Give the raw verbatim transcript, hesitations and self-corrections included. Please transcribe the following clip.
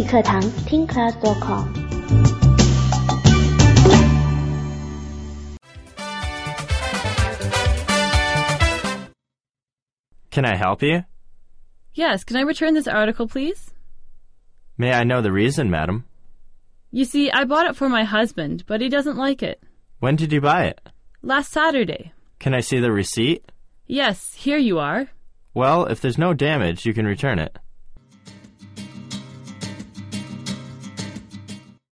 语课堂 听 class dot com。 Can I help you? Yes, can I return this article, please? May I know the reason, madam? You see, I bought it for my husband, but he doesn't like it. When did you buy it? Last Saturday. Can I see the receipt? Yes, here you are. Well, if there's no damage, you can return it.